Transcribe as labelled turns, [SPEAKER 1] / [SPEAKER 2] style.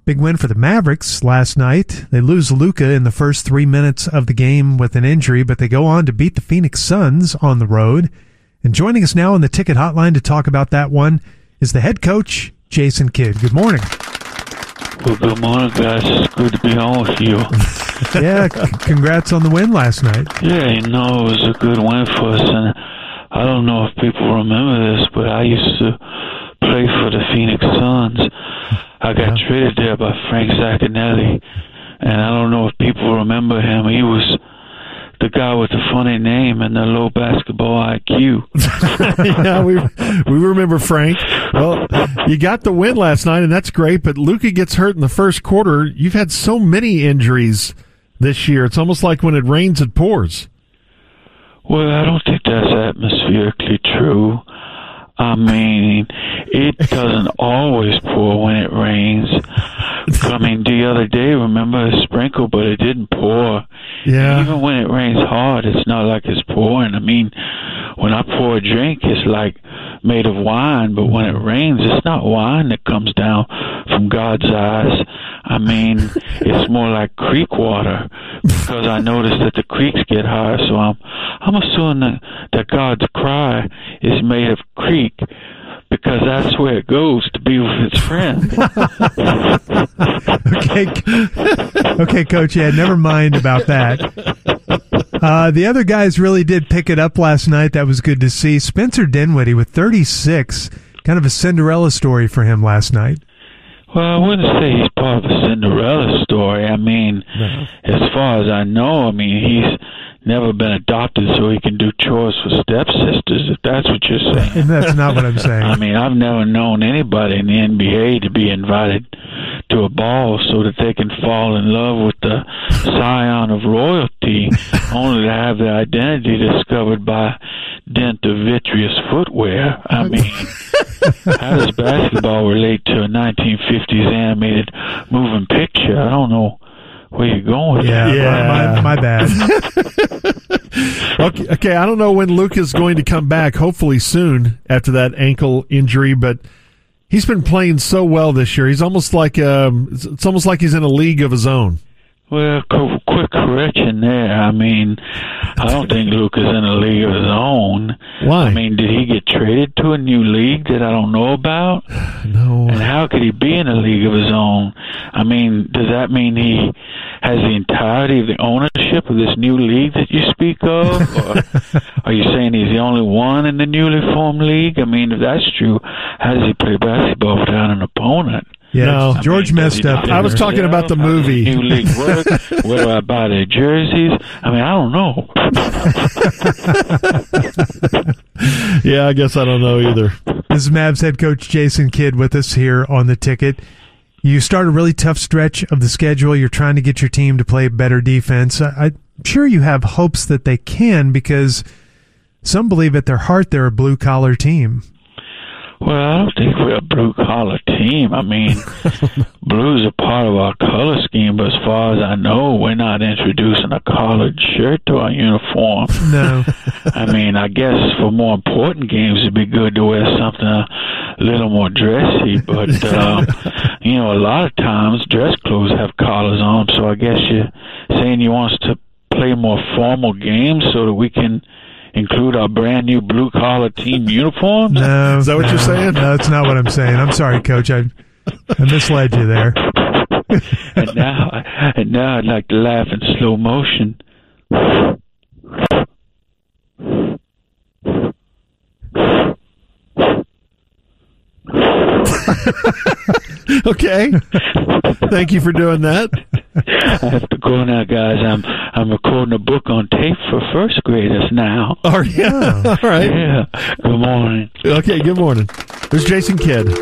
[SPEAKER 1] Big win for the Mavericks last night. They lose Luka in the first 3 minutes of the game with an injury, but they go on to beat the Phoenix Suns on the road. And joining us now on the Ticket Hotline to talk about that one is the head coach, Jason Kidd. Good morning.
[SPEAKER 2] Well, good morning, guys. It's good to be on with you.
[SPEAKER 1] Yeah, congrats on the win last night.
[SPEAKER 2] Yeah, it was a good win for us, and I don't know if people remember this, but I used to play for the Phoenix Suns. I got traded there by Frank Zaccanelli, and I don't know if people remember him. He was the guy with the funny name and the low basketball IQ.
[SPEAKER 3] Yeah, we remember Frank. Well, you got the win last night, and that's great, but Luka gets hurt in the first quarter. You've had so many injuries this year. It's almost like when it rains, it pours.
[SPEAKER 2] Well, I don't think that's atmospherically true. I mean, it doesn't always pour when it rains. I mean, the other day, remember, it sprinkled, but it didn't pour.
[SPEAKER 3] Yeah.
[SPEAKER 2] Even when it rains hard, it's not like it's pouring. I mean, when I pour a drink, it's like made of wine, but when it rains, it's not wine that comes down from God's eyes. I mean, it's more like creek water, because I noticed that the creeks get higher, so I'm assuming that God's cry is made of creek, because that's where it goes to be with its friend.
[SPEAKER 1] Okay, Coach, yeah, never mind about that. The other guys really did pick it up last night. That was good to see. Spencer Dinwiddie with 36, kind of a Cinderella story for him last night.
[SPEAKER 2] Well, I wouldn't say he's part of a Cinderella story. I mean, as far as I know, he's never been adopted so he can do chores for stepsisters, if that's what you're saying.
[SPEAKER 1] That's not what I'm saying.
[SPEAKER 2] I mean, I've never known anybody in the NBA to be invited to a ball so that they can fall in love with the scion of royalty, only to have their identity discovered by dint of vitreous footwear. I mean, how does basketball relate to a 1950s animated moving picture? I don't know where you're going with that.
[SPEAKER 1] Yeah, my bad.
[SPEAKER 3] Okay, I don't know when Luka's going to come back, hopefully soon after that ankle injury, but he's been playing so well this year. He's almost like it's almost like he's in a league of his own.
[SPEAKER 2] Well, quick correction there. I mean, I don't think Luka's in a league of his own.
[SPEAKER 3] Why?
[SPEAKER 2] I mean, did he get traded to a new league that I don't know about?
[SPEAKER 3] No.
[SPEAKER 2] And how could he be in a league of his own? I mean, does that mean he has the entirety of the ownership of this new league that you speak of? Or are you saying he's the only one in the newly formed league? I mean, if that's true, how does he play basketball without an opponent?
[SPEAKER 1] Yeah, no, George messed up.
[SPEAKER 3] I was talking about the movie.
[SPEAKER 2] How does the new league work? Where do I buy their jerseys? I mean, I don't know.
[SPEAKER 3] Yeah, I guess I don't know either.
[SPEAKER 1] This is Mavs head coach Jason Kidd with us here on the Ticket. You start a really tough stretch of the schedule. You're trying to get your team to play better defense. I'm sure you have hopes that they can, because some believe at their heart they're a blue-collar team.
[SPEAKER 2] Well, I don't think we're a blue-collar team. I mean, blues are part of our color scheme, but as far as I know, we're not introducing a collared shirt to our uniform.
[SPEAKER 1] No.
[SPEAKER 2] I mean, I guess for more important games, it'd be good to wear something a little more dressy, but, a lot of times dress clothes have collars on, so I guess you're saying you want us to play more formal games so that we can include our brand new blue collar team uniforms?
[SPEAKER 1] No.
[SPEAKER 3] Is that what you're saying?
[SPEAKER 1] No, that's not what I'm saying. I'm sorry, Coach. I misled you there.
[SPEAKER 2] and now I'd like to laugh in slow motion.
[SPEAKER 3] Okay. Thank you for doing that.
[SPEAKER 2] I have to go now, guys. I'm recording a book on tape for first graders now.
[SPEAKER 3] Oh, yeah. All right.
[SPEAKER 2] Yeah. Good morning.
[SPEAKER 3] Okay, good morning. There's Jason Kidd.